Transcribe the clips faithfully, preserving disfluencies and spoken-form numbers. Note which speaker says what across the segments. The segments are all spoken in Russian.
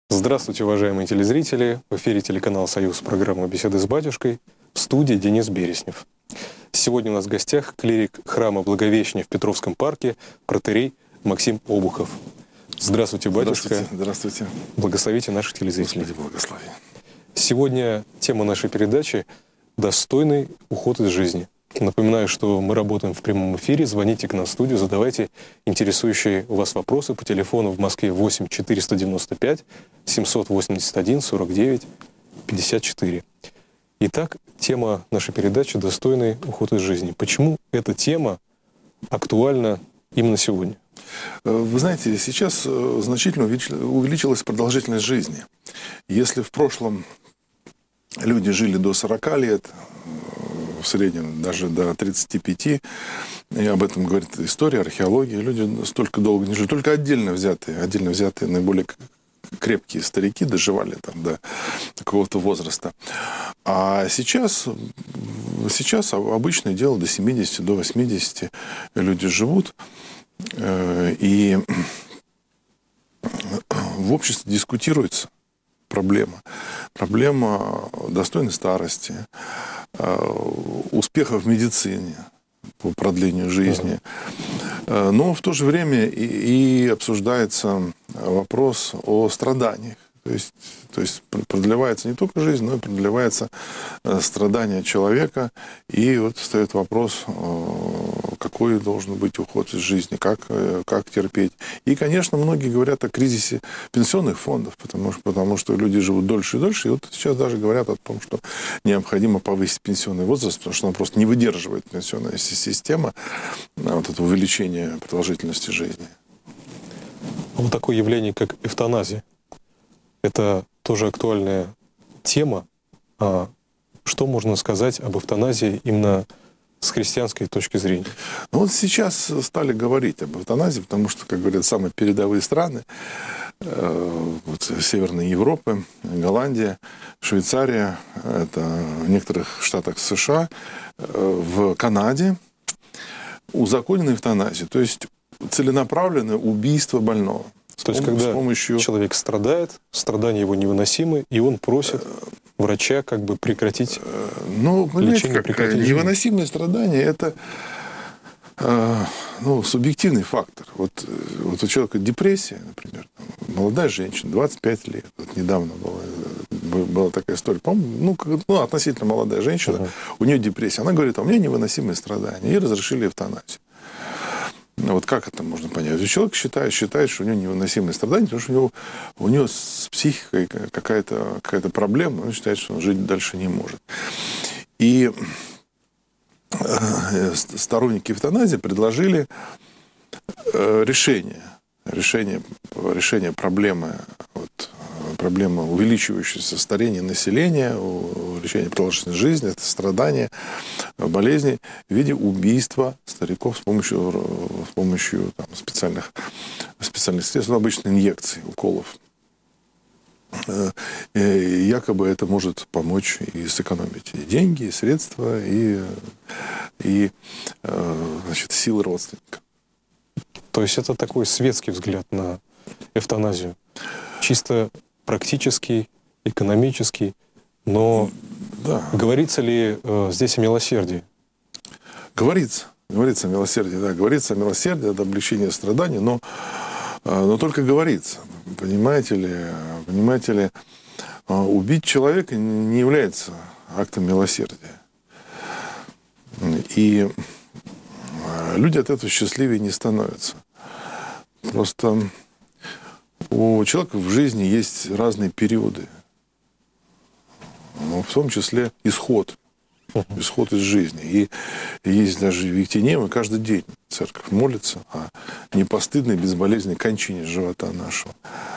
Speaker 1: Здравствуйте, уважаемые телезрители! В эфире телеканал «Союз», программа «Беседы с батюшкой», в студии Денис Береснев. Сегодня у нас в гостях клирик храма Благовещения в Петровском парке, протоиерей Максим Обухов. Здравствуйте, батюшка!
Speaker 2: Здравствуйте, здравствуйте.
Speaker 1: Благословите наших телезрителей.
Speaker 2: Господи, благослови.
Speaker 1: Сегодня тема нашей передачи «Достойный уход из жизни». Напоминаю, что мы работаем в прямом эфире. Звоните к нам в студию, задавайте интересующие вас вопросы по телефону в Москве восемь четыреста девяносто пять семьсот восемьдесят один сорок девять пятьдесят четыре. Итак, тема нашей передачи «Достойный уход из жизни». Почему эта тема актуальна именно сегодня?
Speaker 2: Вы знаете, сейчас значительно увеличилась продолжительность жизни. Если в прошлом люди жили до сорока лет, в среднем даже до тридцати пяти, и об этом говорит история, археология, люди столько долго не жили. Только отдельно взятые, отдельно взятые наиболее крепкие старики доживали там до какого-то возраста. А сейчас, сейчас обычное дело до семидесяти, до восьмидесяти люди живут. И в обществе дискутируется проблема. Проблема достойной старости, успеха в медицине по продлению жизни. Но в то же время и, и обсуждается вопрос о страданиях. То есть, то есть продлевается не только жизнь, но и продлевается страдание человека. И вот встает вопрос, какой должен быть уход из жизни, как, как терпеть. И, конечно, многие говорят о кризисе пенсионных фондов, потому что, потому что люди живут дольше и дольше. И вот сейчас даже говорят о том, что необходимо повысить пенсионный возраст, потому что он просто не выдерживает пенсионная система вот это увеличение продолжительности жизни.
Speaker 1: Вот такое явление, как эвтаназия. Это тоже актуальная тема. А что можно сказать об эвтаназии именно с христианской точки зрения?
Speaker 2: Ну вот сейчас стали говорить об эвтаназии, потому что, как говорят, самые передовые страны, э, вот, Северной Европы, Голландия, Швейцария, это в некоторых штатах США, э, в Канаде узаконена эвтаназия, то есть целенаправленное убийство больного.
Speaker 1: То есть, когда помощью... человек страдает, страдания его невыносимы, и он просит врача как бы прекратить
Speaker 2: ну,
Speaker 1: лечение, прекратить жизнь.
Speaker 2: Невыносимые страдания – это э, ну, субъективный фактор. Вот, вот у человека депрессия, например, молодая женщина, двадцать пять лет, вот недавно была, была такая история, по-моему, ну, ну, относительно молодая женщина, uh-huh. у нее депрессия, она говорит, а у меня невыносимые страдания, и разрешили эвтаназию. Вот как это можно понять? Человек считает, считает, что у него невыносимые страдания, потому что у него, у него с психикой какая-то, какая-то проблема, он считает, что он жить дальше не может. И сторонники эвтаназии предложили решение, решение, решение проблемы, вот, проблемы увеличивающегося старения населения, увеличения продолжительности жизни, это страдания, болезни в виде убийства стариков с помощью, с помощью там, специальных, специальных средств, ну, обычно инъекций, уколов. И якобы это может помочь и сэкономить и деньги, и средства, и, и значит, силы родственника.
Speaker 1: То есть это такой светский взгляд на эвтаназию. Чисто практический, экономический, но да. Говорится ли э, здесь о милосердии?
Speaker 2: Говорится. Говорится о милосердии, да. Говорится о милосердии, о облегчении страданий, но, э, но только говорится. Понимаете ли, понимаете ли, э, убить человека не является актом милосердия. И э, люди от этого счастливее не становятся. Просто у человека в жизни есть разные периоды. Но в том числе исход. Исход из жизни. И есть даже в Ектенеме каждый день церковь молится о непостыдной, безболезненной кончине живота нашего.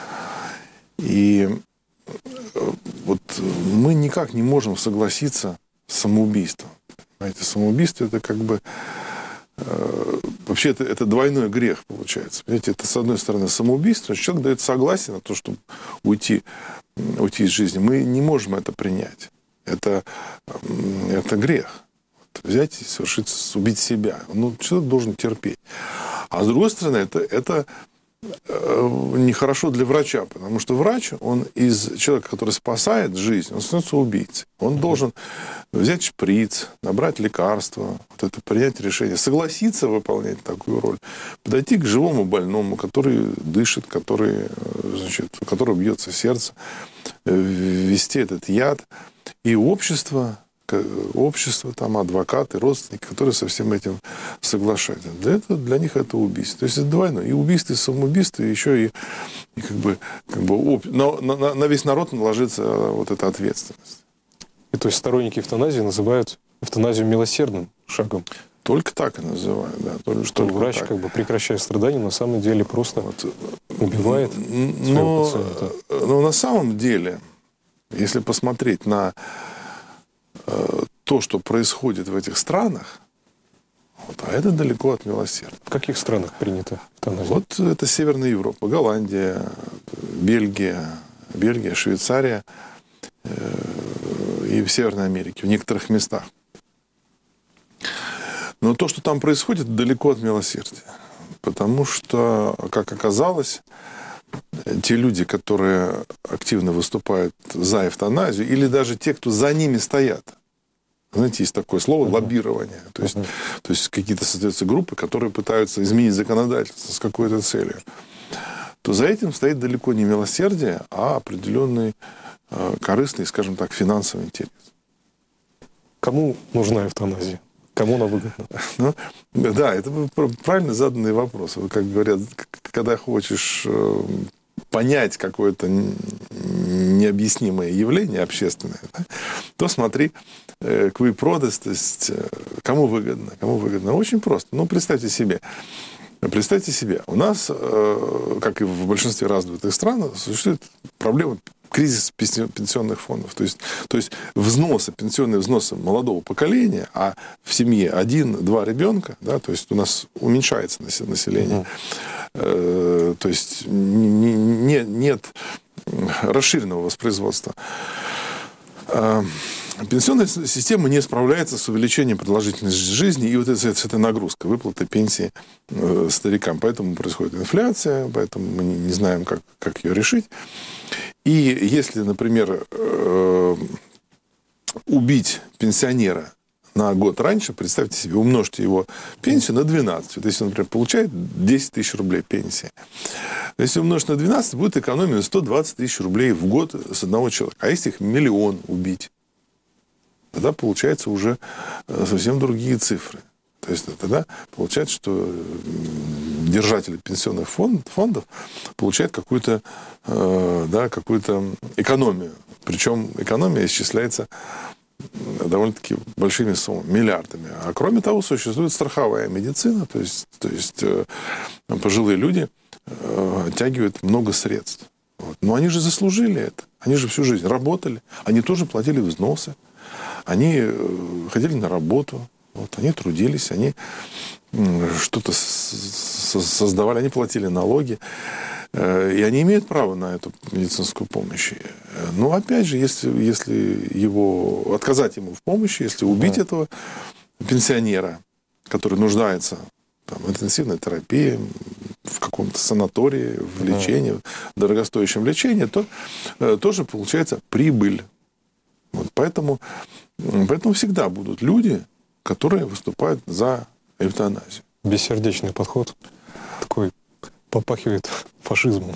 Speaker 2: И вот мы никак не можем согласиться с самоубийством. Понимаете, самоубийство – это как бы вообще это, это двойной грех получается. Понимаете, это, с одной стороны, самоубийство, человек дает согласие на то, чтобы уйти, уйти из жизни. Мы не можем это принять. Это, это грех. Вот взять и совершить, убить себя. Ну, человек должен терпеть. А с другой стороны, это, это нехорошо для врача, потому что врач, он из человека, который спасает жизнь, он становится убийцей. Он должен взять шприц, набрать лекарства, вот это, принять решение, согласиться выполнять такую роль, подойти к живому больному, который дышит, который, значит, у которого бьется сердце, ввести этот яд. И общество, общество, там, адвокаты, родственники, которые со всем этим соглашаются. Для, этого, для них это убийство. То есть это двойное. И убийство, и самоубийство, и еще и, и как бы, как бы об... на, на, на весь народ наложится вот эта ответственность.
Speaker 1: И то есть сторонники эвтаназии называют эвтаназию милосердным шагом.
Speaker 2: Только так и называют, да. Только,
Speaker 1: что
Speaker 2: только
Speaker 1: врач,
Speaker 2: так.
Speaker 1: как бы прекращая страдания, на самом деле просто вот. убивает
Speaker 2: но,
Speaker 1: своего пациента.
Speaker 2: Но на самом деле, если посмотреть на то, что происходит в этих странах, вот, а это далеко от милосердия.
Speaker 1: В каких странах принято эвтаназия?
Speaker 2: Вот это Северная Европа, Голландия, Бельгия, Бельгия, Швейцария и в Северной Америке, в некоторых местах. Но то, что там происходит, далеко от милосердия. Потому что, как оказалось, те люди, которые активно выступают за эвтаназию, или даже те, кто за ними стоят, знаете, есть такое слово uh-huh. лоббирование. То есть, uh-huh. то есть какие-то создаются группы, которые пытаются изменить законодательство с какой-то целью. То за этим стоит далеко не милосердие, а определенный э, корыстный, скажем так, финансовый интерес.
Speaker 1: Кому нужна эвтаназия? Кому она выгодна?
Speaker 2: Ну, да, это правильно заданный вопрос. Как говорят, когда хочешь понять какое-то необъяснимое явление общественное, да, то смотри кви продас, то есть кому выгодно. Кому выгодно. Очень просто. Ну, представьте себе. Представьте себе, у нас, как и в большинстве развитых стран, существует проблема кризис пенсионных фондов. То есть, то есть взносы, пенсионные взносы молодого поколения, а в семье один-два ребенка, да, то есть у нас уменьшается население. Uh-huh. То есть не, не, нет расширенного воспроизводства. Пенсионная система не справляется с увеличением продолжительности жизни и вот с этой нагрузкой, выплаты пенсии старикам. Поэтому происходит инфляция, поэтому мы не знаем, как, как ее решить. И если, например, убить пенсионера на год раньше, представьте себе, умножьте его пенсию на двенадцать. Вот если он, например, получает десять тысяч рублей пенсии, если умножить на двенадцать, будет экономия сто двадцать тысяч рублей в год с одного человека. А если их миллион убить, тогда получается уже совсем другие цифры. То есть тогда получается, что держатели пенсионных фонд, фондов получают какую-то, э, да, какую-то экономию. Причем экономия исчисляется довольно-таки большими суммами, миллиардами. А кроме того, существует страховая медицина, то есть, то есть э, пожилые люди э, оттягивают много средств. Вот. Но они же заслужили это. Они же всю жизнь работали, они тоже платили взносы, они э, ходили на работу. Вот, они трудились, они что-то создавали, они платили налоги, и они имеют право на эту медицинскую помощь. Но опять же, если, если его, отказать ему в помощи, если убить да. этого пенсионера, который нуждается там, в интенсивной терапии, в каком-то санатории, в лечении, да. в дорогостоящем лечении, то э, тоже получается прибыль. Вот, поэтому, поэтому всегда будут люди, которые выступают за эвтаназию.
Speaker 1: Бессердечный подход такой попахивает фашизмом.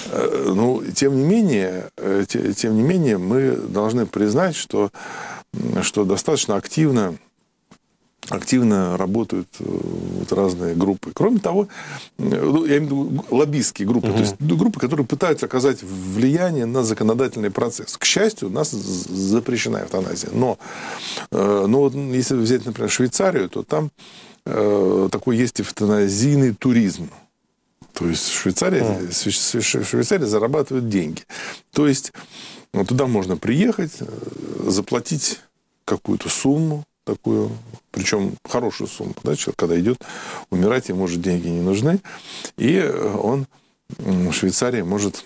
Speaker 2: Ну, тем не менее, тем не менее, мы должны признать, что, что достаточно активно, активно работают вот разные группы. Кроме того, я имею в виду лоббистские группы, угу. то есть группы, которые пытаются оказать влияние на законодательный процесс. К счастью, у нас запрещена эвтаназия. Но, но вот если взять, например, Швейцарию, то там такой есть эвтаназийный туризм. То есть Швейцария, mm. Швейцария зарабатывает деньги. То есть туда можно приехать, заплатить какую-то сумму, такую, причем хорошую сумму. Да? Человек, когда идет умирать, ему, может, деньги не нужны. И он в Швейцарии может,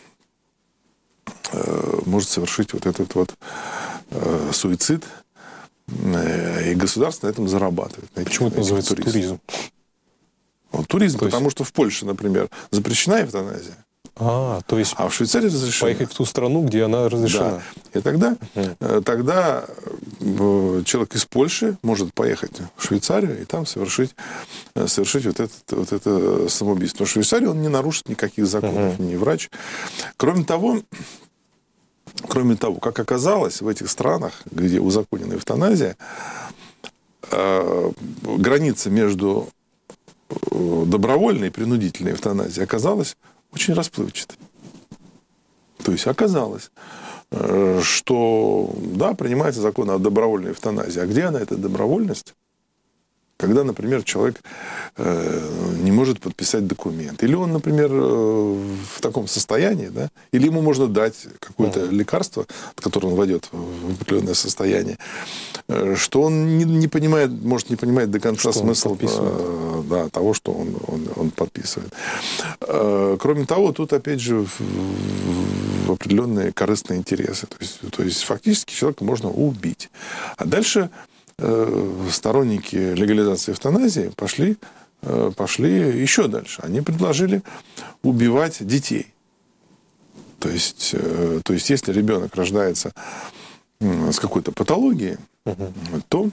Speaker 2: может совершить вот этот вот суицид. И государство на этом зарабатывает.
Speaker 1: Почему это называется туризм?
Speaker 2: Вот туризм,
Speaker 1: То есть...
Speaker 2: потому что в Польше, например, запрещена эвтаназия.
Speaker 1: А, то есть
Speaker 2: а в Швейцарии разрешена.
Speaker 1: Поехать в ту страну, где она разрешена.
Speaker 2: Да. И тогда,
Speaker 1: uh-huh.
Speaker 2: тогда человек из Польши может поехать в Швейцарию и там совершить, совершить вот, это, вот это самоубийство. Но в Швейцарии он не нарушит никаких законов, uh-huh. ни врач. Кроме того, кроме того, как оказалось, в этих странах, где узаконена эвтаназия, граница между добровольной и принудительной эвтаназией оказалась очень расплывчатой. То есть оказалось, что, да, принимается закон о добровольной эвтаназии. А где она, эта добровольность? Когда, например, человек не может подписать документ. Или он, например, в таком состоянии, да, или ему можно дать какое-то mm. лекарство, от которого он войдет в определенное состояние, что он не, не понимает, может не понимать до конца что смысл да, того, что он, он, он подписывает. Кроме того, тут, опять же, в, в определенные корыстные интересы. То есть, то есть фактически человека можно убить. А дальше сторонники легализации эвтаназии пошли, пошли еще дальше. Они предложили убивать детей. То есть, то есть если ребенок рождается с какой-то патологией, uh-huh. то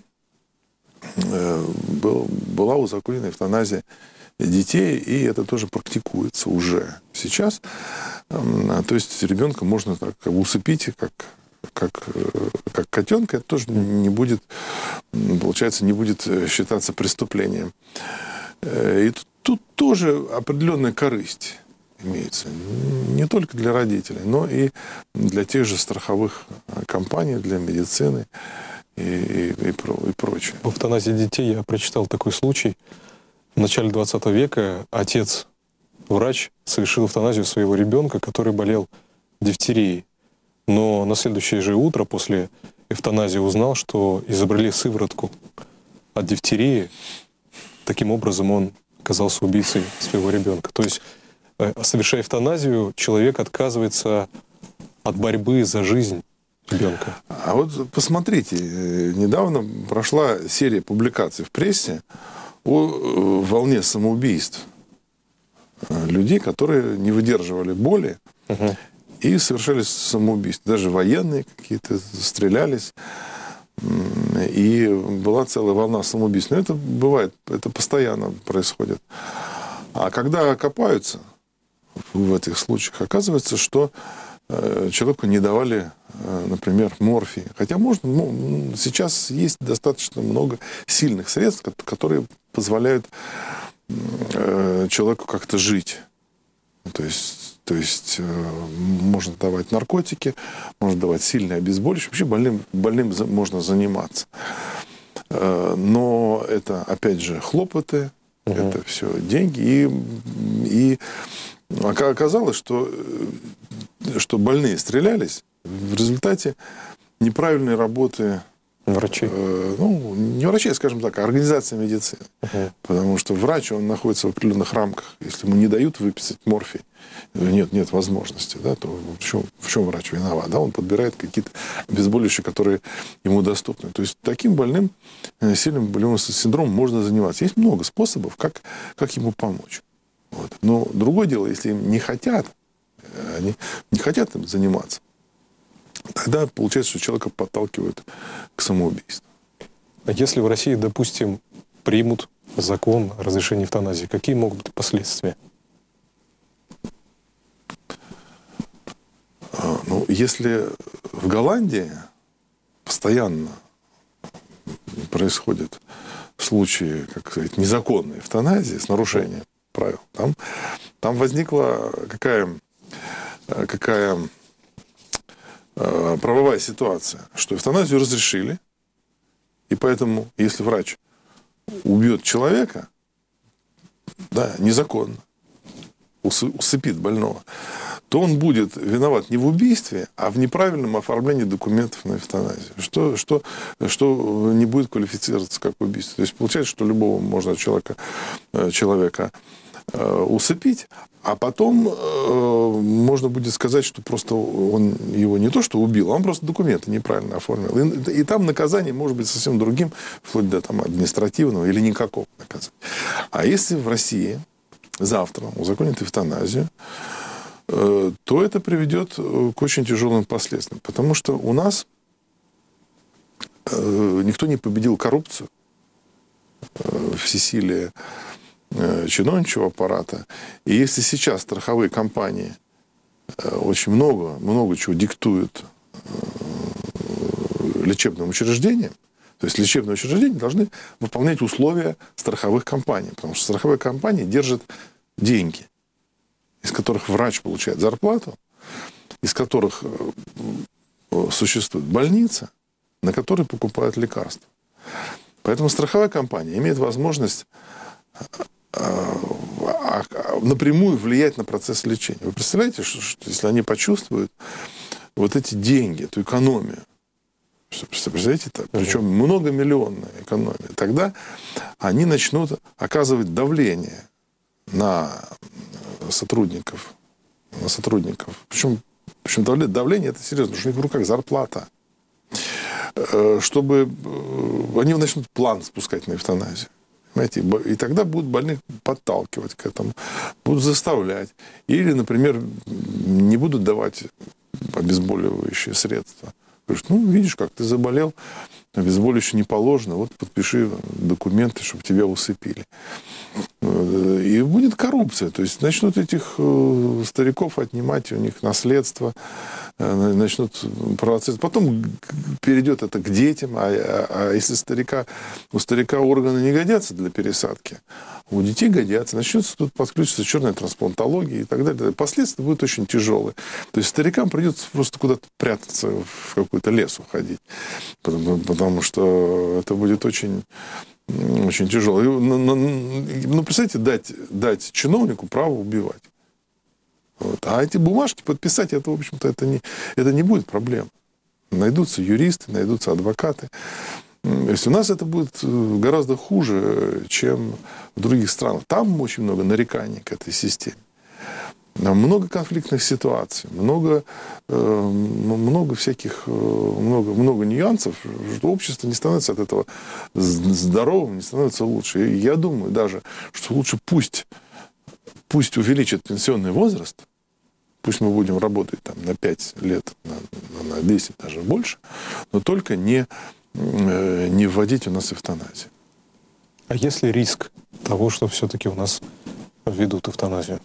Speaker 2: была узаконена эвтаназия детей, и это тоже практикуется уже сейчас. То есть ребенка можно так усыпить, как Как, как котенка, это тоже не будет, получается, не будет считаться преступлением. И тут, тут тоже определенная корысть имеется. Не только для родителей, но и для тех же страховых компаний, для медицины и, и, и, и прочее.
Speaker 1: В эвтаназии детей я прочитал такой случай. В начале двадцатого века отец, врач, совершил эвтаназию своего ребенка, который болел дифтерией. Но на следующее же утро после эвтаназии узнал, что изобрели сыворотку от дифтерии. Таким образом, он оказался убийцей своего ребенка. То есть, совершая эвтаназию, человек отказывается от борьбы за жизнь ребенка.
Speaker 2: А вот посмотрите, недавно прошла серия публикаций в прессе о волне самоубийств людей, которые не выдерживали боли, uh-huh. и совершали самоубийство. Даже военные какие-то стрелялись. И была целая волна самоубийств. Но это бывает, это постоянно происходит. А когда копаются в этих случаях, оказывается, что человеку не давали, например, морфий. Хотя можно, ну, сейчас есть достаточно много сильных средств, которые позволяют человеку как-то жить. То есть То есть можно давать наркотики, можно давать сильные обезболивающие. Вообще больным, больным можно заниматься. Но это, опять же, хлопоты, угу. это все деньги. И, и оказалось, что, что больные стрелялись в результате неправильной работы
Speaker 1: врачей.
Speaker 2: Э, ну, не врачей, скажем так, а организации медицины. Uh-huh. Потому что врач, он находится в определенных рамках. Если ему не дают выписать морфий, нет, нет возможности, да, то в чем, в чем врач виноват? Да? Он подбирает какие-то обезболивающие, которые ему доступны. То есть таким больным, сильным болевым синдромом можно заниматься. Есть много способов, как, как ему помочь. Вот. Но другое дело, если им не хотят, они не хотят им заниматься, тогда получается, что человека подталкивают к самоубийству.
Speaker 1: А если в России, допустим, примут закон о разрешении эвтаназии, какие могут быть последствия?
Speaker 2: Ну, если в Голландии постоянно происходят случаи, как сказать, незаконной эвтаназии с нарушением правил, там, там возникла какая, какая правовая ситуация, что эвтаназию разрешили, и поэтому, если врач убьет человека, да, незаконно, усыпит больного, то он будет виноват не в убийстве, а в неправильном оформлении документов на эвтаназию, что, что, что не будет квалифицироваться как убийство. То есть получается, что любого можно человека, человека э, усыпить, а потом э, можно будет сказать, что просто он его не то что убил, а он просто документы неправильно оформил. И, и там наказание может быть совсем другим, вплоть до там, административного или никакого наказания. А если в России завтра узаконят эвтаназию, э, то это приведет к очень тяжелым последствиям. Потому что у нас э, никто не победил коррупцию, э, всесилие чиновничьего аппарата. И если сейчас страховые компании очень много, много чего диктуют лечебным учреждениям, то есть лечебные учреждения должны выполнять условия страховых компаний, потому что страховые компании держат деньги, из которых врач получает зарплату, из которых существует больница, на которой покупают лекарства. Поэтому страховая компания имеет возможность напрямую влиять на процесс лечения. Вы представляете, что, что если они почувствуют вот эти деньги, эту экономию, представляете, так, причем многомиллионная экономия, тогда они начнут оказывать давление на сотрудников, на сотрудников. Причем, причем давление это серьезно, потому что у них в руках зарплата. Чтобы они начнут план спускать на эвтаназию. И тогда будут больных подталкивать к этому, будут заставлять. Или, например, не будут давать обезболивающие средства. Говорят, ну, видишь, как ты заболел, обезболивающее не положено, вот подпиши документы, чтобы тебя усыпили. И будет коррупция. То есть начнут этих стариков отнимать у них наследство, начнут провоцировать. Потом перейдет это к детям. А, а если старика, у старика органы не годятся для пересадки, у детей годятся. Начнется тут подключиться черная трансплантология и так далее. Последствия будут очень тяжелые. То есть старикам придется просто куда-то прятаться, в какой-то лес уходить. Потому, потому что это будет очень... Очень тяжело. Ну, представьте, дать, дать чиновнику право убивать. Вот. А эти бумажки подписать, это, в общем-то, это не, это не будет проблем. Найдутся юристы, найдутся адвокаты. То есть у нас это будет гораздо хуже, чем в других странах. Там очень много нареканий к этой системе. Много конфликтных ситуаций, много, много всяких, много, много нюансов, что общество не становится от этого здоровым, не становится лучше. И я думаю даже, что лучше пусть, пусть увеличат пенсионный возраст, пусть мы будем работать там, на пять лет, на, на десять, даже больше, но только не, не вводить у нас эвтаназию.
Speaker 1: А есть ли риск того, что все-таки у нас введут эвтаназию?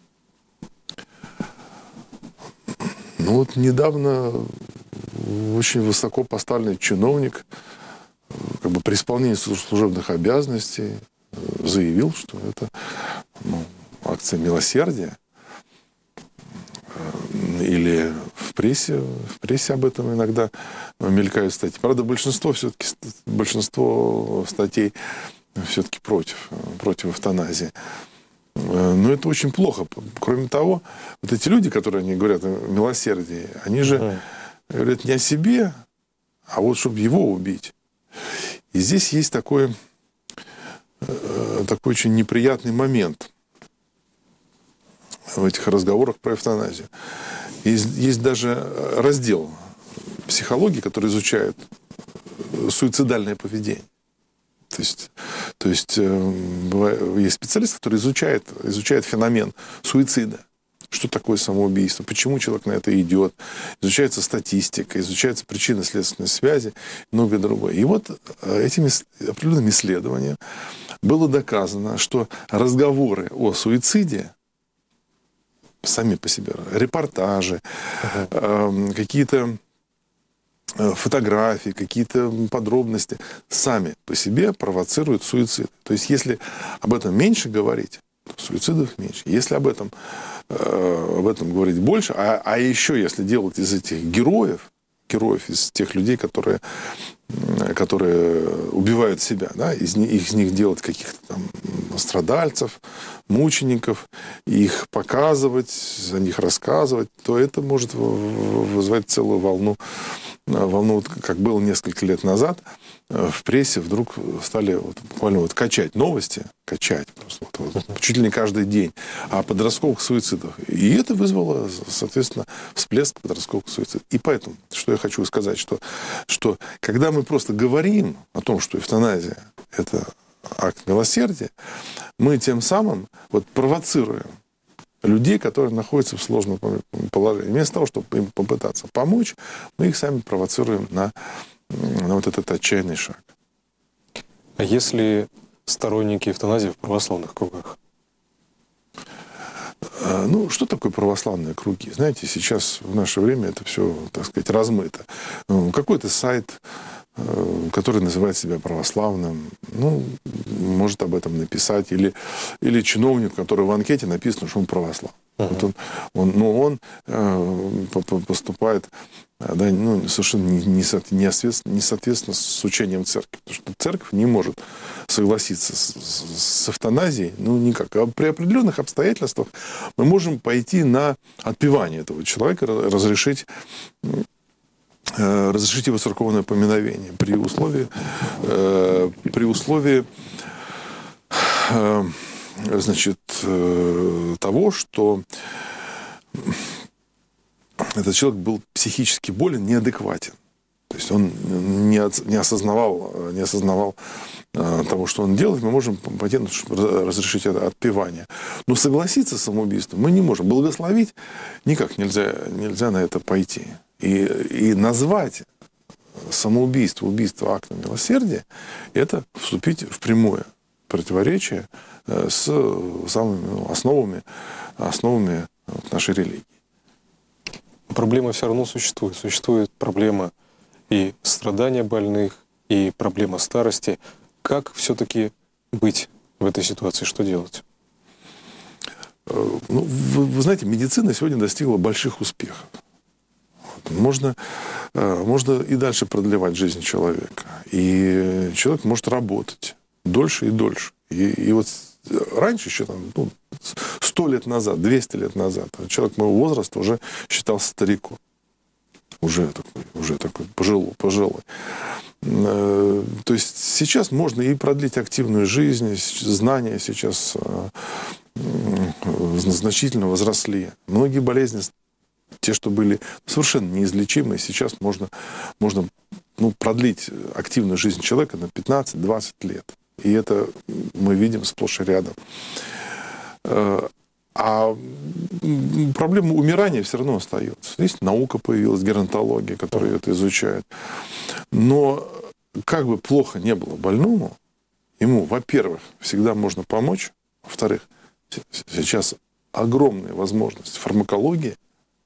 Speaker 2: Ну вот недавно очень высоко поставленный чиновник как бы при исполнении служебных обязанностей заявил, что это ну, акция милосердия. Или в прессе, в прессе об этом иногда мелькают статьи. Правда, большинство все-таки большинство статей все-таки против, против эвтаназии. Но это очень плохо. Кроме того, вот эти люди, которые они говорят о милосердии, они же mm. говорят не о себе, а вот чтобы его убить. И здесь есть такой, такой очень неприятный момент в этих разговорах про эвтаназию. Есть, есть даже раздел психологии, который изучает суицидальное поведение. То есть, то есть э, есть специалист, который изучает, изучает феномен суицида. Что такое самоубийство, почему человек на это идет. Изучается статистика, изучаются причины следственной связи и многое другое. И вот этими определенными исследованиями было доказано, что разговоры о суициде сами по себе, репортажи, uh-huh. э, какие-то фотографии, какие-то подробности сами по себе провоцируют суицид. То есть, если об этом меньше говорить, то суицидов меньше. Если об этом, э, об этом говорить больше, а, а еще если делать из этих героев, героев, из тех людей, которые, которые убивают себя, да, из, из них делать каких-то там страдальцев, мучеников, их показывать, за них рассказывать, то это может вызвать целую волну волнует, как было несколько лет назад. В прессе вдруг стали вот, буквально вот качать новости, качать просто, вот, вот, чуть ли не каждый день, о подростковых суицидах. И это вызвало, соответственно, всплеск подростковых суицидов. И поэтому, что я хочу сказать, что, что когда мы просто говорим о том, что эвтаназия – это акт милосердия, мы тем самым вот провоцируем людей, которые находятся в сложном положении. Вместо того, чтобы им попытаться помочь, мы их сами провоцируем на, на вот этот отчаянный шаг.
Speaker 1: А если сторонники эвтаназии в православных кругах?
Speaker 2: Ну, что такое православные круги? Знаете, сейчас в наше время это все, так сказать, размыто. Какой-то сайт, который называет себя православным, ну, может об этом написать. Или, или чиновник, который в анкете написано, что он православный. Uh-huh. Вот он, он, но он э, поступает да, ну, совершенно не, не, соответственно, не соответственно с учением церкви. Потому что церковь не может согласиться с, с, с эвтаназией, ну, никак. А при определенных обстоятельствах мы можем пойти на отпевание этого человека, разрешить, э, разрешить его церковное поминовение при условии, э, при условии э, значит, э, того, что этот человек был психически болен, неадекватен. То есть он не, от, не осознавал, не осознавал э, того, что он делает. Мы можем пойти разрешить это отпевание. Но согласиться с самоубийством мы не можем. Благословить никак нельзя, нельзя на это пойти. И, и назвать самоубийство, убийство актом милосердия, это вступить в прямое противоречие с самыми ну, основами, основами нашей религии.
Speaker 1: Проблема все равно существует. Существует проблема и страдания больных, и проблема старости. Как все-таки быть в этой ситуации? Что делать?
Speaker 2: Ну, вы, вы знаете, медицина сегодня достигла больших успехов. Можно, можно и дальше продлевать жизнь человека. И человек может работать дольше и дольше. И, и вот раньше, еще там, ну, сто лет назад, двести лет назад, человек моего возраста уже считался стариком. Уже такой, уже такой пожилой, пожилой. То есть сейчас можно и продлить активную жизнь, знания сейчас значительно возросли. Многие болезни, те, что были совершенно неизлечимые, сейчас можно, можно ну, продлить активную жизнь человека на пятнадцать-двадцать лет. И это мы видим сплошь и рядом. А проблема умирания все равно остается. Здесь наука появилась, геронтология, которая это изучает. Но как бы плохо не было больному, ему, во-первых, всегда можно помочь. Во-вторых, сейчас огромная возможность фармакологии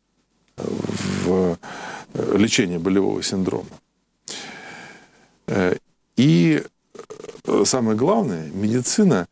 Speaker 2: в лечении болевого синдрома. И самое главное, медицина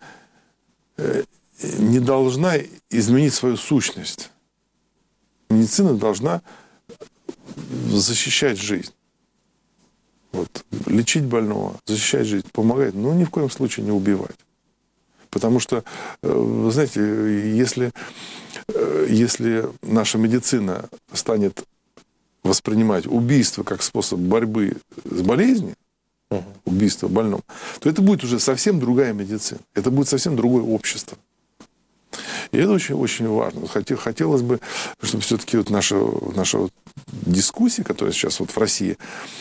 Speaker 2: не должна изменить свою сущность. Медицина должна защищать жизнь. Вот. Лечить больного, защищать жизнь, помогать, но ни в коем случае не убивать. Потому что, вы знаете, если, если наша медицина станет воспринимать убийство как способ борьбы с болезнью, убийство больном, то это будет уже совсем другая медицина. Это будет совсем другое общество. И это очень, очень важно. Хотелось бы, чтобы все-таки вот наша, наша вот дискуссия, которая сейчас вот в России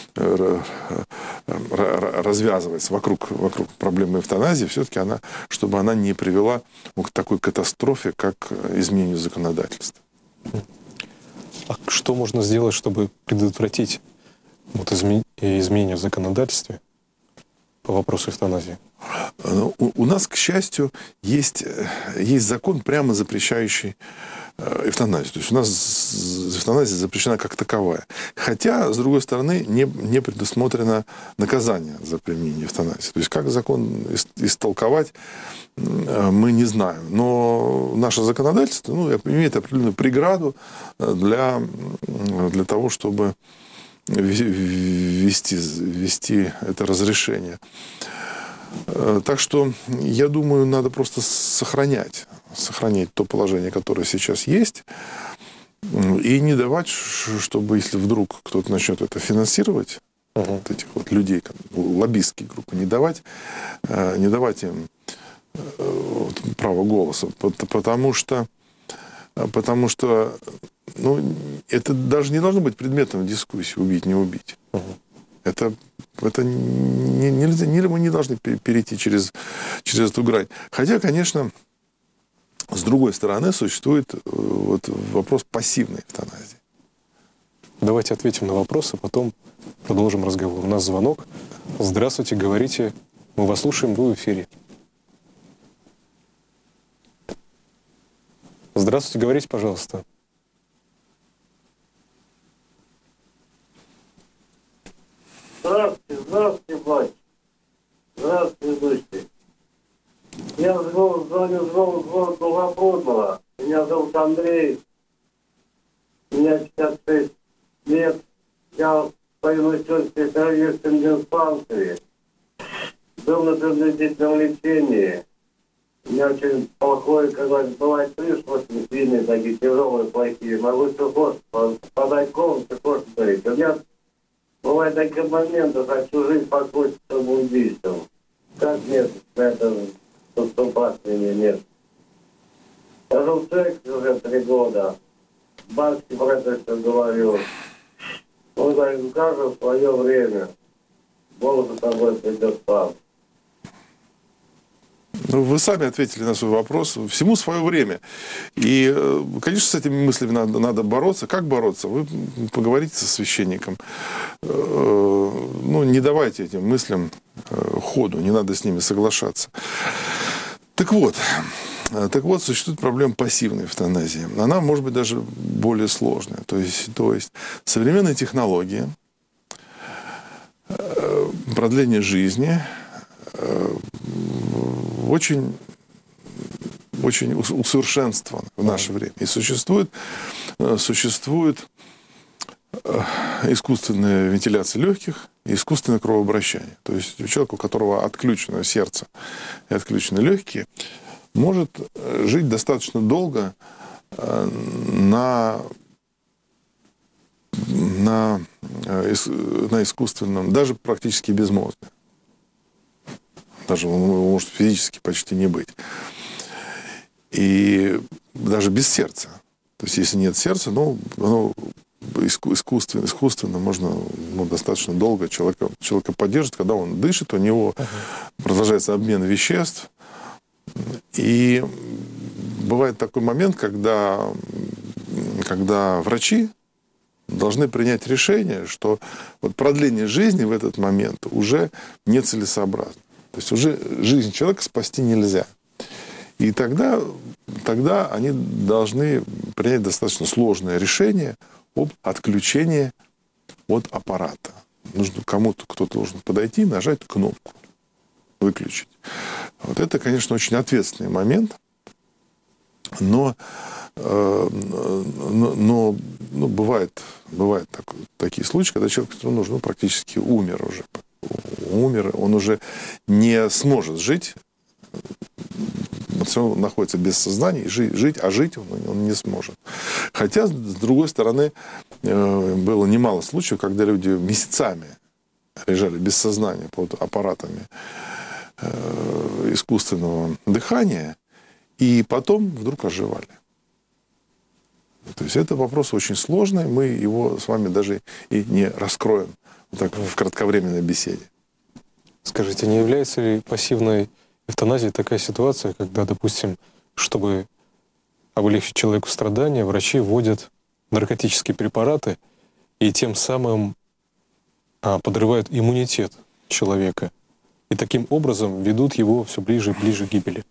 Speaker 2: развязывается вокруг, вокруг проблемы эвтаназии, все-таки она, чтобы она не привела к такой катастрофе, как изменению законодательства.
Speaker 1: А что можно сделать, чтобы предотвратить вот изменения в законодательстве по вопросу эвтаназии?
Speaker 2: У, у нас, к счастью, есть, есть закон, прямо запрещающий эвтаназию. То есть у нас эвтаназия запрещена как таковая. Хотя, с другой стороны, не, не предусмотрено наказание за применение эвтаназии. То есть как закон истолковать, мы не знаем. Но наше законодательство ну, имеет определенную преграду для, для того, чтобы ввести, ввести это разрешение. Так что, я думаю, надо просто сохранять, сохранять то положение, которое сейчас есть. И не давать, чтобы, если вдруг кто-то начнет это финансировать, uh-huh. вот этих вот людей, лоббистские группы, не давать, не давать им право голоса, потому что, потому что ну, это даже не должно быть предметом дискуссии, убить, не убить. Uh-huh. Это, это не, нельзя, мы не должны перейти через, через эту грань. Хотя, конечно, с другой стороны, существует вот вопрос пассивной эвтаназии.
Speaker 1: Давайте ответим на вопрос, а потом продолжим разговор. У нас звонок. Здравствуйте, говорите. Мы вас слушаем, вы в эфире. Здравствуйте, говорите, пожалуйста.
Speaker 3: Здравствуйте, здравствуйте, батя. Здравствуйте, дочки. Я звоню, звоню, звоню, звоню Долгопрудного. Меня зовут Андрей. Мне пятьдесят шесть лет. Я стою на терапевтическом диспансере. Был на принудительном лечении. У меня очень плохое, когда бывает пришвостные, сильные, такие тяжелые, плохие. Могу все хочешь, подать комнату, хочешь говорить. У меня бывают такие моменты, хочу жить покончить самоубийством. Как нет, это поступать мне нет. Я жил в церкви уже три года. Батюшке про это все говорю. Он говорит, каждое в свое время. Бог за тобой придет сам.
Speaker 2: Ну, вы сами ответили на свой вопрос. Всему свое время. И, конечно, с этими мыслями надо, надо бороться. Как бороться? Вы поговорите со священником. Ну, не давайте этим мыслям ходу. Не надо с ними соглашаться. Так вот. Так вот, существует проблема пассивной эвтаназии. Она может быть даже более сложная. То есть, то есть современные технологии, продление жизни очень, очень усовершенствован в наше время. И существует, существует искусственная вентиляция легких и искусственное кровообращение. То есть у человека, у которого отключено сердце и отключены легкие, может жить достаточно долго на, на, на искусственном, даже практически безмозгле. Даже он может физически почти не быть. И даже без сердца. То есть, если нет сердца, ну, оно искусственно, искусственно можно ну, достаточно долго человека, человека поддерживать. Когда он дышит, у него uh-huh. продолжается обмен веществ. И бывает такой момент, когда, когда врачи должны принять решение, что вот продление жизни в этот момент уже нецелесообразно. То есть уже жизнь человека спасти нельзя. И тогда, тогда они должны принять достаточно сложное решение об отключении от аппарата. Нужно кому-то, кто-то должен подойти, нажать кнопку, выключить. Вот это, конечно, очень ответственный момент, но, э, но, но ну, бывает, бывают так, такие случаи, когда человек, который нужен, ну, практически умер уже. Умер, он уже не сможет жить, он находится без сознания, и жить, а жить он, он не сможет. Хотя, с другой стороны, было немало случаев, когда люди месяцами лежали без сознания под аппаратами искусственного дыхания, и потом вдруг оживали. То есть это вопрос очень сложный, мы его с вами даже и не раскроем так, в кратковременной беседе.
Speaker 1: Скажите, не является ли пассивной эвтаназией такая ситуация, когда, допустим, чтобы облегчить человеку страдания, врачи вводят наркотические препараты и тем самым а, подрывают иммунитет человека и таким образом ведут его все ближе и ближе к гибели?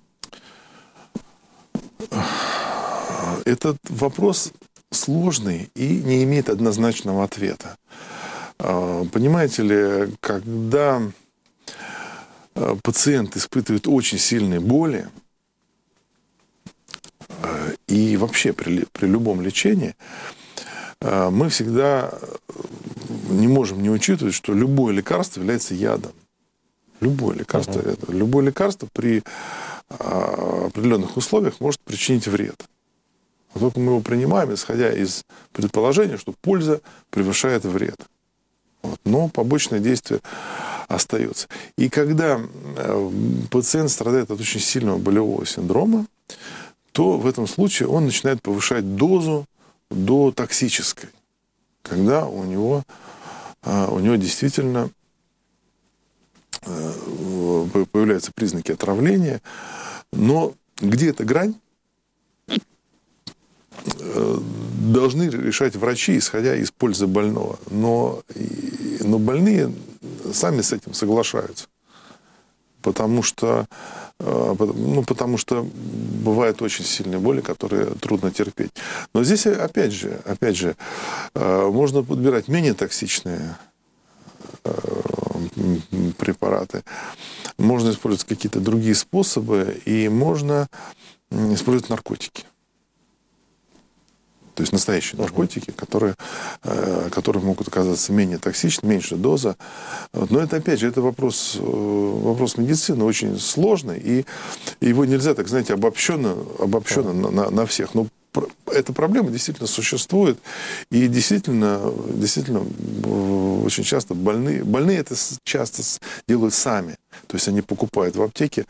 Speaker 2: Этот вопрос сложный и не имеет однозначного ответа. Понимаете ли, когда пациент испытывает очень сильные боли, и вообще при, при любом лечении, мы всегда не можем не учитывать, что любое лекарство является ядом. Любое лекарство, uh-huh. любое лекарство при определенных условиях может причинить вред. Но только мы его принимаем, исходя из предположения, что польза превышает вред. Вот. Но побочное действие остается. И когда пациент страдает от очень сильного болевого синдрома, то в этом случае он начинает повышать дозу до токсической, когда у него, у него действительно появляются признаки отравления. Но где эта грань, должны решать врачи, исходя из пользы больного. Но, но больные сами с этим соглашаются. Потому что, ну, потому что бывают очень сильные боли, которые трудно терпеть. Но здесь, опять же, опять же, можно подбирать менее токсичные препараты. Можно использовать какие-то другие способы, и можно использовать наркотики. То есть настоящие наркотики, которые, которые могут оказаться менее токсичны, меньше доза. Но это, опять же, это вопрос, вопрос медицины очень сложный, и его нельзя, так знаете, обобщенно, обобщенно на, на, на всех. Но эта проблема действительно существует, и действительно, действительно очень часто больные, больные это часто делают сами. То есть они покупают в аптеке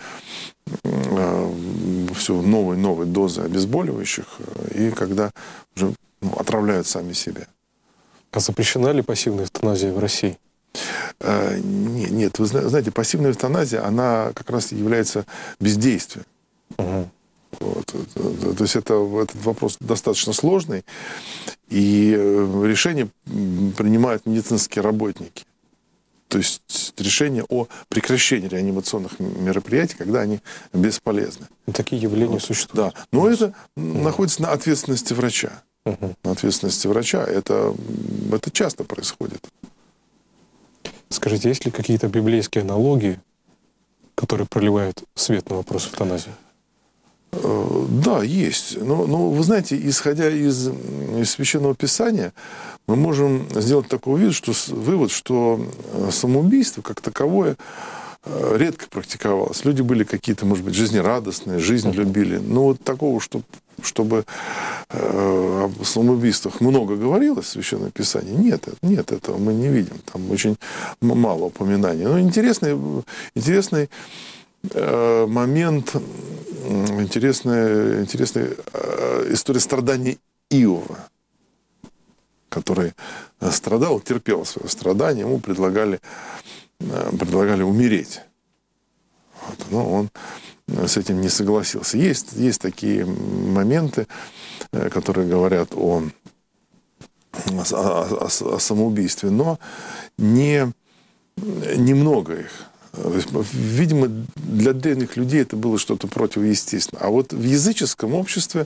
Speaker 2: все новые новые дозы обезболивающих, и когда уже ну, отравляют сами себя.
Speaker 1: А запрещена ли пассивная эвтаназия в России?
Speaker 2: А, нет, нет, вы знаете, пассивная эвтаназия, она как раз является бездействием. Угу. Вот. То есть это, этот вопрос достаточно сложный, и решение принимают медицинские работники. То есть решение о прекращении реанимационных мероприятий, когда они бесполезны.
Speaker 1: Такие явления
Speaker 2: вот.
Speaker 1: Существуют.
Speaker 2: Да. Но это угу. находится на ответственности врача.
Speaker 1: Угу.
Speaker 2: На ответственности врача. Это, это часто происходит.
Speaker 1: Скажите, есть ли какие-то библейские аналогии, которые проливают свет на вопрос эвтаназии?
Speaker 2: Да, есть. Но, но вы знаете, исходя из, из Священного Писания, мы можем сделать такой вид, что, вывод, что самоубийство как таковое редко практиковалось. Люди были какие-то, может быть, жизнерадостные, жизнь uh-huh. любили. Но вот такого, чтобы, чтобы э, о самоубийствах много говорилось в Священном Писании, нет, нет, этого мы не видим. Там очень мало упоминаний. Но интересный, интересный э, момент, интересная, интересная э, история страдания Иова, который страдал, терпел свое страдание, ему предлагали, предлагали умереть. Вот, но он с этим не согласился. Есть, есть такие моменты, которые говорят о, о, о, о самоубийстве, но не, немного их. Видимо, для древних людей это было что-то противоестественное. А вот в языческом обществе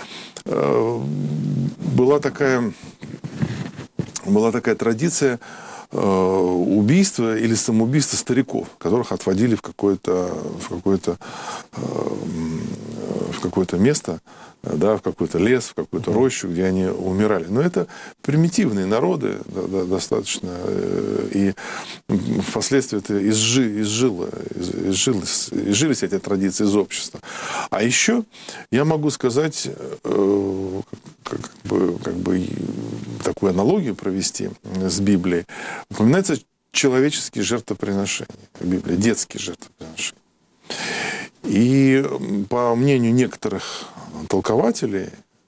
Speaker 2: была такая, была такая традиция убийства или самоубийства стариков, которых отводили в какое-то, в какое-то, в какое-то место, да, в какой-то лес, в какую-то рощу, где они умирали. Но это примитивные народы да, да, достаточно, и впоследствии это изжи, изжило, изжилось, изжились эти традиции из общества. А еще я могу сказать, как бы, как бы такую аналогию провести с Библией. Упоминаются человеческие жертвоприношения в Библии, детские жертвоприношения. И по мнению некоторых толкователей,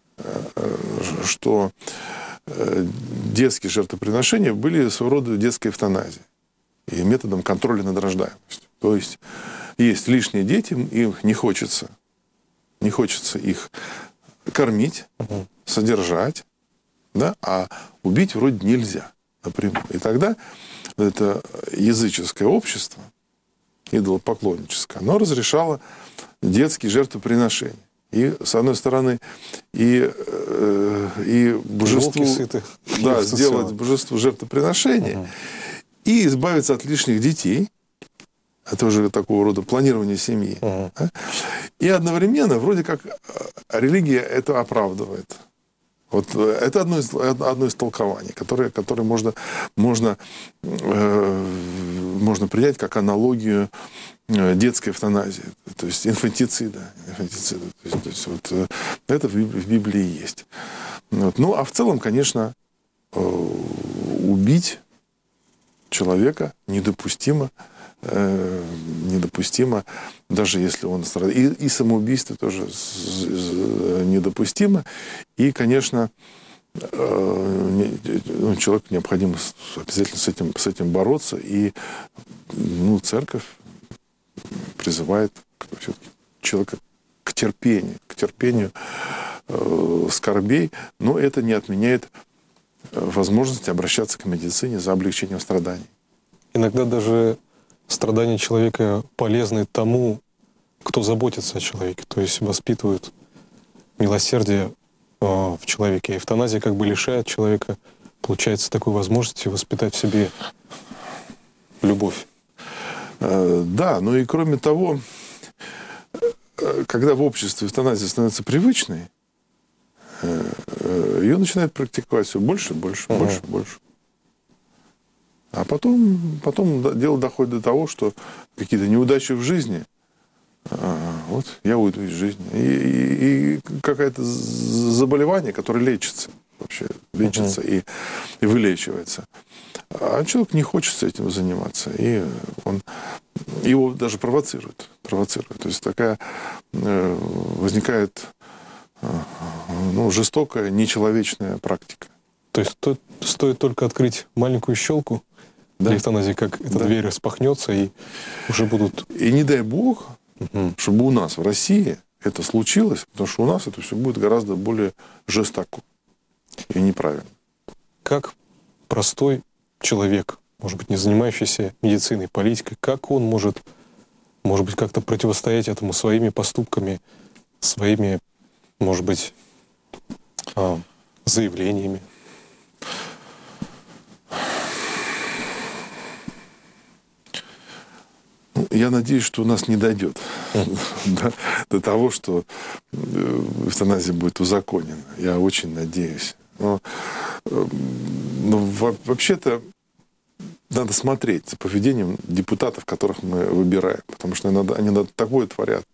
Speaker 2: что детские жертвоприношения были своего рода детской эвтаназией и методом контроля над рождаемостью. То есть есть лишние дети, им не хочется, не хочется их кормить, содержать, да, а убить вроде нельзя напрямую. И тогда это языческое общество, идолопоклонническое, оно разрешало детские жертвоприношения. И, с одной стороны, и, э, и божеству, да, сделать божеству жертвоприношение, uh-huh. и избавиться от лишних детей. Это уже такого рода планирование семьи. Uh-huh. Да? И одновременно, вроде как, религия это оправдывает. Вот это одно из, одно из толкований, которое, которое можно, можно, э, можно принять как аналогию детской эвтаназии, то есть инфантицида. инфантицида. То есть, то есть вот, это в Библии есть. Вот. Ну, а в целом, конечно, убить человека недопустимо, э, недопустимо, даже если он страдает. И, и самоубийство тоже недопустимо. И, конечно, э, человеку необходимо обязательно с этим, с этим бороться. И ну, церковь призывает человека к терпению, к терпению э, скорбей, но это не отменяет возможности обращаться к медицине за облегчением страданий.
Speaker 1: Иногда даже страдания человека полезны тому, кто заботится о человеке, то есть воспитывают милосердие э, в человеке. Эвтаназия как бы лишает человека, получается, такой возможности воспитать в себе любовь.
Speaker 2: Э, да, но и кроме того, когда в обществе эвтаназия становится привычной, ее начинают практиковать все больше, больше, uh-huh. больше, больше. А потом, потом дело доходит до того, что какие-то неудачи в жизни, а, вот я уйду из жизни. И, и, и какое-то заболевание, которое лечится, вообще лечится uh-huh. и, и вылечивается. А человек не хочет этим заниматься. И он его даже провоцирует. провоцирует. То есть такая э, возникает ну, жестокая, нечеловечная практика.
Speaker 1: То есть то, стоит только открыть маленькую щелку да. для эвтаназии, как эта да. дверь распахнется, и уже будут...
Speaker 2: И не дай бог, угу. чтобы у нас в России это случилось, потому что у нас это все будет гораздо более жестоко и неправильно.
Speaker 1: Как простой человек, может быть, не занимающийся медициной, политикой, как он может, может быть, как-то противостоять этому своими поступками, своими, может быть, заявлениями?
Speaker 2: Я надеюсь, что у нас не дойдет до, до того, что эвтаназия будет узаконена. Я очень надеюсь. Но, но вообще-то надо смотреть за поведением депутатов, которых мы выбираем. Потому что иногда, они иногда такое творят,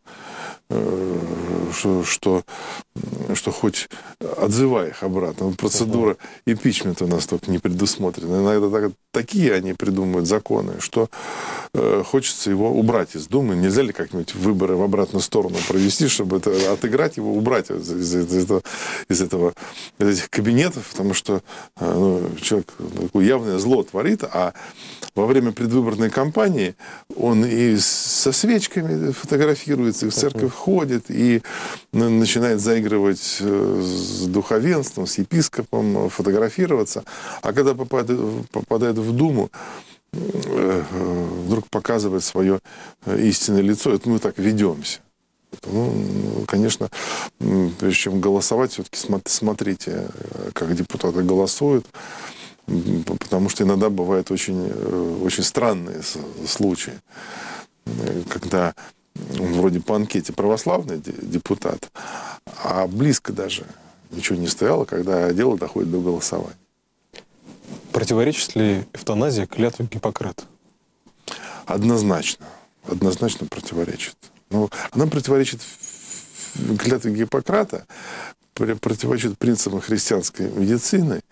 Speaker 2: что, что, что хоть отзывай их обратно. Процедура импичмента у нас только не предусмотрена. Иногда так, такие они придумывают законы, что э, хочется его убрать из Думы. Нельзя ли как-нибудь выборы в обратную сторону провести, чтобы это, отыграть его, убрать из, из, из, этого, из, этого, из этих кабинетов, потому что э, ну, человек такое явное зло творит, а во время предвыборной кампании он и со свечками фотографируется, и в церковь ходит, и начинает заигрывать с духовенством, с епископом, фотографироваться. А когда попадает, попадает в Думу, вдруг показывает свое истинное лицо. Это мы так ведемся. Ну, конечно, прежде чем голосовать, все-таки смотрите, как депутаты голосуют, потому что иногда бывают очень, очень странные случаи, когда он вроде по анкете православный депутат, а близко даже ничего не стояло, когда дело доходит до голосования.
Speaker 1: Противоречит ли эвтаназия клятве Гиппократа?
Speaker 2: Однозначно. Однозначно противоречит. Но она противоречит клятве Гиппократа, противоречит принципам христианской медицины,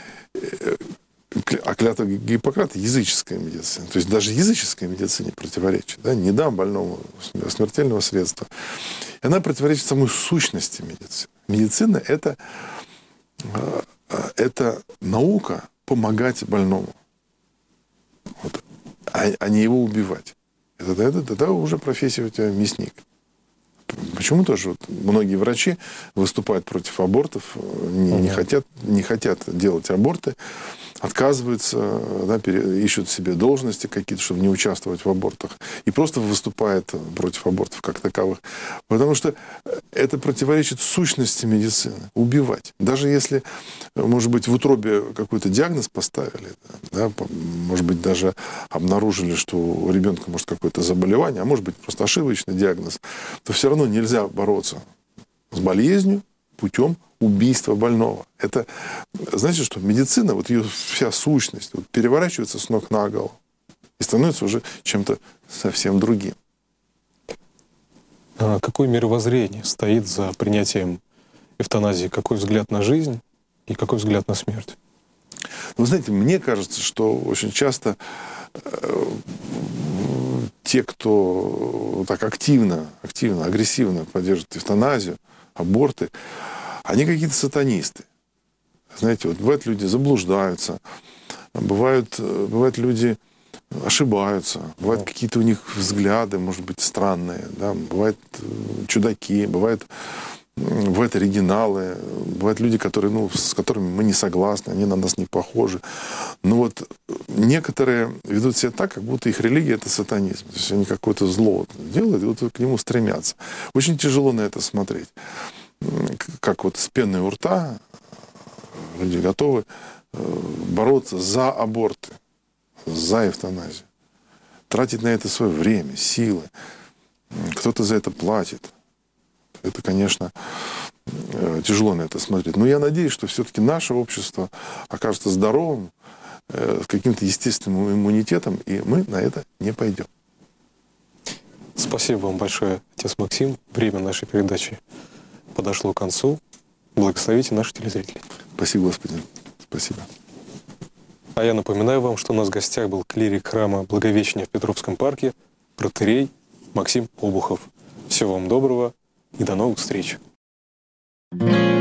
Speaker 2: а клятва Гиппократа — языческая медицина. То есть даже языческой медицине противоречит. Да? Не дам больному смертельного средства. И она противоречит самой сущности медицины. Медицина — это, это наука помогать больному, вот, а, а не его убивать. Это, это, это уже профессия у тебя мясник. Почему тоже вот многие врачи выступают против абортов, не, не, хотят, не хотят делать аборты, отказываются, да, пере, ищут себе должности какие-то, чтобы не участвовать в абортах, и просто выступают против абортов как таковых. Потому что это противоречит сущности медицины. Убивать. Даже если, может быть, в утробе какой-то диагноз поставили, да, может быть, даже обнаружили, что у ребенка может какое-то заболевание, а может быть, просто ошибочный диагноз, то все равно нельзя бороться с болезнью путем убийства больного. Это, знаете что, медицина, вот ее вся сущность вот, переворачивается с ног на голову и становится уже чем-то совсем другим.
Speaker 1: А какое мировоззрение стоит за принятием эвтаназии? Какой взгляд на жизнь и какой взгляд на смерть?
Speaker 2: Вы знаете, мне кажется, что очень часто э, те, кто так активно, активно, агрессивно поддерживает эвтаназию, аборты, они какие-то сатанисты. Знаете, вот бывают люди заблуждаются, бывают, бывают люди ошибаются, бывают какие-то у них взгляды, может быть, странные, да, бывают чудаки, бывают, бывают оригиналы, бывают люди, которые, ну, с которыми мы не согласны, они на нас не похожи. Но вот некоторые ведут себя так, как будто их религия — это сатанизм. То есть они какое-то зло делают, и вот к нему стремятся. Очень тяжело на это смотреть. Как вот с пеной у рта люди готовы бороться за аборты, за эвтаназию. Тратить на это свое время, силы. Кто-то за это платит. Это, конечно, тяжело на это смотреть. Но я надеюсь, что все-таки наше общество окажется здоровым, с каким-то естественным иммунитетом, и мы на это не пойдем.
Speaker 1: Спасибо вам большое, отец Максим. Время нашей передачи подошло к концу. Благословите наших телезрителей.
Speaker 2: Спасибо, Господин. Спасибо.
Speaker 1: А я напоминаю вам, что у нас в гостях был клирик храма Благовещения в Петровском парке, протоиерей Максим Обухов. Всего вам доброго и до новых встреч.
Speaker 4: thank you